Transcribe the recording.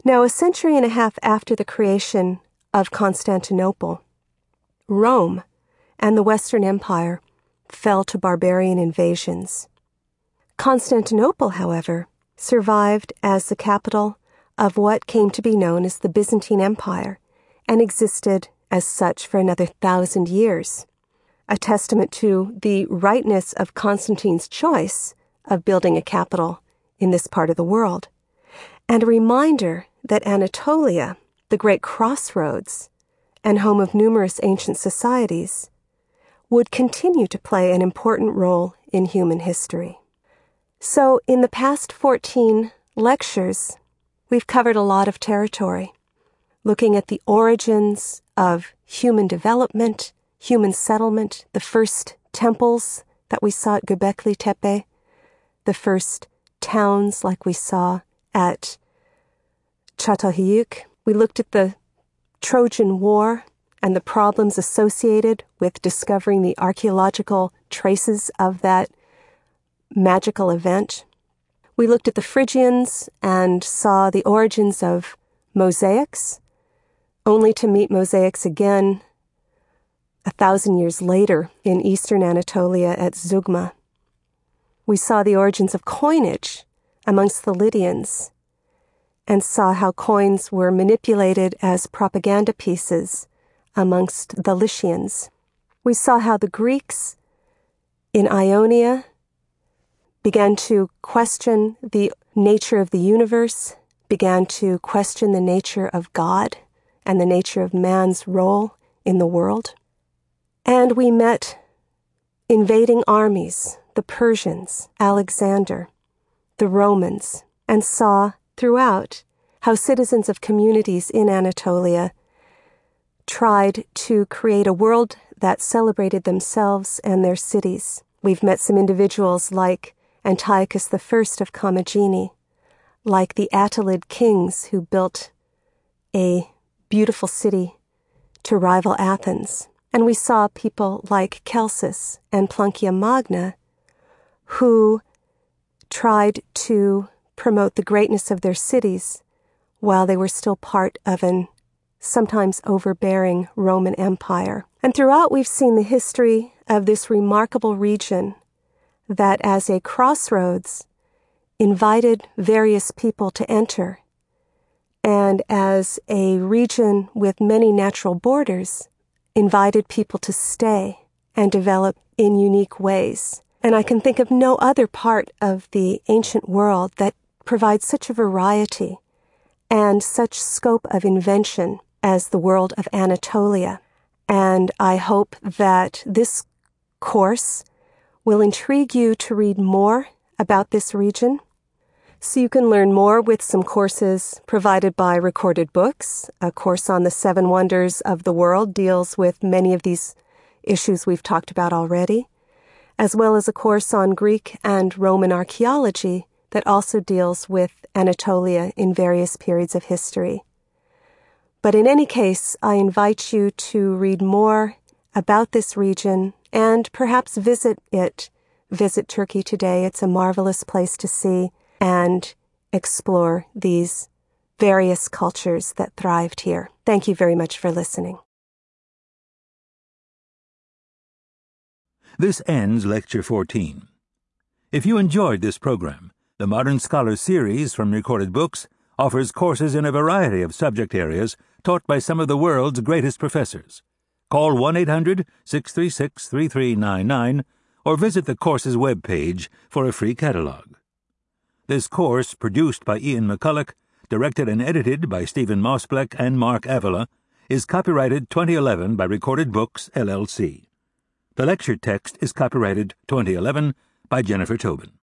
Now, a century and a half after the creation of Constantinople, Rome and the Western Empire fell to barbarian invasions. Constantinople, however, survived as the capital of what came to be known as the Byzantine Empire and existed as such for another 1,000 years, a testament to the rightness of Constantine's choice of building a capital in this part of the world, and a reminder that Anatolia, the great crossroads and home of numerous ancient societies, would continue to play an important role in human history. So, in the past 14 lectures, we've covered a lot of territory, looking at the origins of human development, human settlement, the first temples that we saw at Göbekli Tepe, the first towns like we saw at Çatalhöyük. We looked at the Trojan War and the problems associated with discovering the archaeological traces of that magical event. We looked at the Phrygians and saw the origins of mosaics, only to meet mosaics again 1,000 years later in eastern Anatolia at Zugma. We saw the origins of coinage amongst the Lydians and saw how coins were manipulated as propaganda pieces amongst the Lycians. We saw how the Greeks in Ionia began to question the nature of the universe, began to question the nature of God and the nature of man's role in the world. And we met invading armies, the Persians, Alexander, the Romans, and saw throughout how citizens of communities in Anatolia tried to create a world that celebrated themselves and their cities. We've met some individuals like Antiochus I of Commagene, like the Attalid kings who built a beautiful city to rival Athens. And we saw people like Celsus and Plancia Magna who tried to promote the greatness of their cities while they were still part of an sometimes overbearing Roman Empire. And throughout we've seen the history of this remarkable region that as a crossroads invited various people to enter, and as a region with many natural borders invited people to stay and develop in unique ways. And I can think of no other part of the ancient world that provides such a variety and such scope of invention as the world of Anatolia. And I hope that this course will intrigue you to read more about this region, so you can learn more with some courses provided by Recorded Books. A course on the 7 Wonders of the World deals with many of these issues we've talked about already, as well as a course on Greek and Roman archaeology that also deals with Anatolia in various periods of history. But in any case, I invite you to read more about this region and perhaps visit it. Visit Turkey today. It's a marvelous place to see and explore these various cultures that thrived here. Thank you very much for listening. This ends Lecture 14. If you enjoyed this program, the Modern Scholar series from Recorded Books offers courses in a variety of subject areas taught by some of the world's greatest professors. Call 1-800-636-3399 or visit the course's webpage for a free catalog. This course, produced by Ian McCulloch, directed and edited by Stephen Mosbleck and Mark Avila, is copyrighted 2011 by Recorded Books, LLC. The lecture text is copyrighted 2011 by Jennifer Tobin.